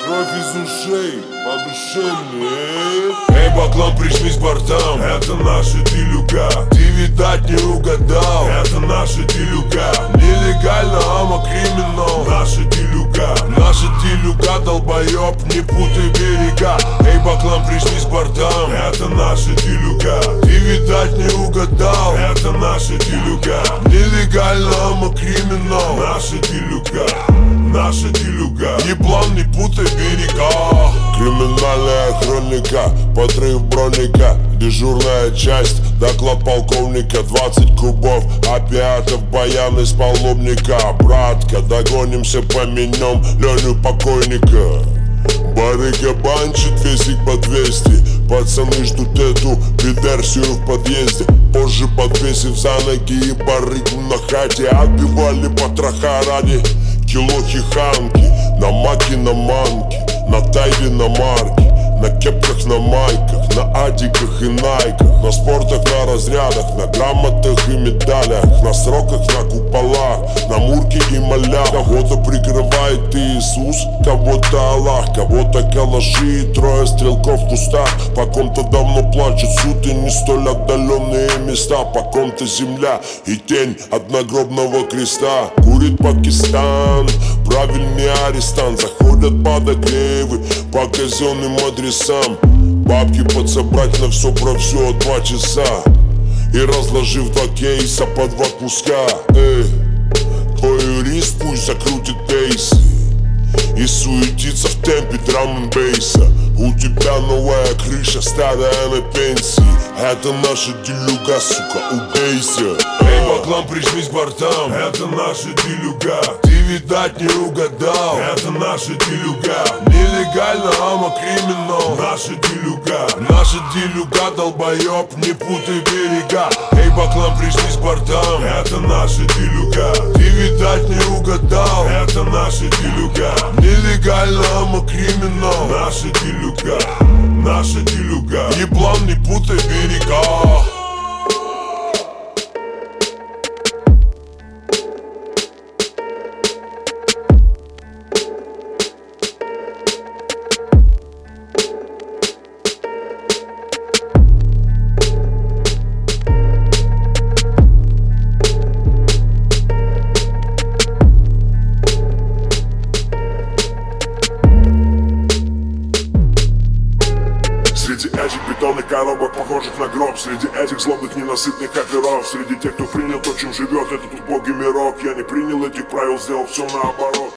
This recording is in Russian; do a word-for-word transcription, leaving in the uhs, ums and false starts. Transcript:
Кровь из ушей, по душе мне. Эй, баклан, прижмись к бортам, это наши делюга. Ты, видать, не угадал, это наши делюга. Нелегально, ама криминал, наши делюга. Наши делюга, долбоёб, не путай берега. Эй, баклан, прижмись к бортам, это наши делюга. Ты, видать, не угадал, это наши делюга. Нелегально, ама криминал, наши делюга. Наша делюга, еблан, не путай берега. Криминальная хроника, подрыв броника. Дежурная часть, доклад полковника. Двадцать кубов опиатов, баян из паломника. Братка, догонимся, поменем Леню покойника. Барыга банчит, весик по двести. Пацаны ждут эту диверсию в подъезде. Позже подвесив за ноги и барыгу на хате. Отбивали потроха ради килохи ханки. На маке, на манке, на тайде, на марке. На кепках, на майках, на адиках и найках. На спортах, на разрядах, на грамотах и медалях. На сроках, на куполах, на мурке и малях. Кого-то прикрывает Иисус, кого-то Аллах. Кого-то калаши и трое стрелков в кустах. По ком-то давно плачет суд и не столь отдаленные места. По ком-то земля и тень одногробного креста. Курит Пакистан, правильный арестант. Заходят подогревы по казенным адресам. Бабки подсобрать на все про все два часа. И разложив два кейса по два куска. Эй, твой юрист пусть закрутит пейсы и суетится в темпе драм-н-бейса. У тебя новая крыша, старая на пенсии. Это наша делюга, сука, убейся. Эй, баклан, прижмись к бортам, это наша делюга. Ты, видать, не угадал, это наша делюга. Нелегально, ама криминал, наша делюга. Наша делюга, долбоёб, не путай берега. Эй, баклан, прижмись к бортам, это наша делюга. Ты, видать, не угадал, это наша делюга. Нелегально, ама криминал, наша делюга. Наша делюга, еблан, не путай берега. Среди этих бетонных коробок, похожих на гроб. Среди этих злобных ненасытных оперов. Среди тех, кто принял то, чем живет этот убогий мирок. Я не принял этих правил, сделал все наоборот.